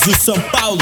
Brasil, São Paulo.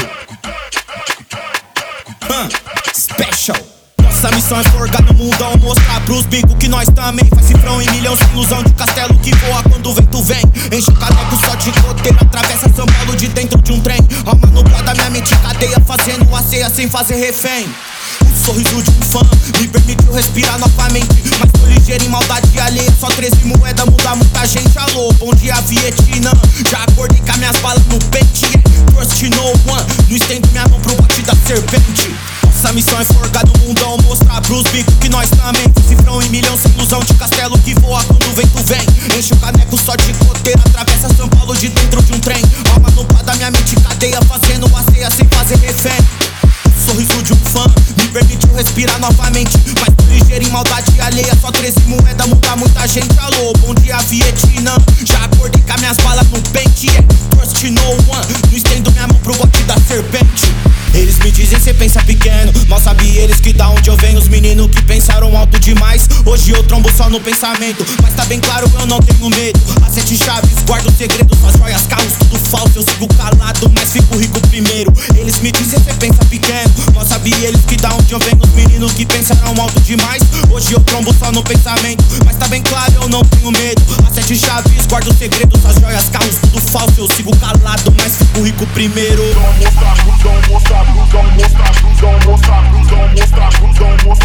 Special. Nossa missão é forgar no mundão, mostrar pros bicos que nós também faz cifrão em milhão, sem ilusão de castelo que voa quando o vento vem. Enche o caneco só de goteira, atravessa São Paulo de dentro de um trem. Alma nublada, minha mente cadeia, fazendo a ceia sem fazer refém. O sorriso de um fã me permitiu respirar novamente, mas tô ligeiro em maldade alheia. Só 13 moedas muda muita gente. Alô, bom dia Vietnã. Já acordei com as minhas balas no pente. Trust no one, não estendo minha mão pro bote da serpente. Nossa missão é forgar no mundão, mostrar pros bicos que nós também cifrão em milhão, sem ilusão de castelo que voa quando o vento vem. Enche o caneco só de goteira, atravessa São Paulo de dentro de um trem. Alma nublada, minha mente cadeia, fazendo a ceia sem fazer refém. O sorriso de um fã me permitiu respirar novamente, mas tô ligeiro em maldade alheia. Só 13 moedas muda muita gente. Alô, bom dia Vietnã. Já acordei com as minhas balas no pente. Trust no one, não estendo minha mão pro bote da serpente. Eles me dizem cê pensa pequeno, mal sabe eles que da onde eu venho. Os meninos que pensaram alto demais, hoje eu trombo só no pensamento. Mas tá bem claro, eu não tenho medo. As 7 chaves, guardo segredos, as joias, carros, tudo falso. Eu sigo calado, mas fico rico primeiro. Eles me dizem cê pensa pequeno, mal sabe eles que da onde eu venho. Os meninos que pensaram alto demais, hoje eu trombo só no pensamento. Mas tá bem claro, eu não tenho medo. As 7 chaves, guardo segredos, as joias, carros, tudo falso. Eu sigo calado, mas fico rico primeiro. Mostra, mostra, mostra, mostra, mostra, mostra, mostra, mostra, mostra,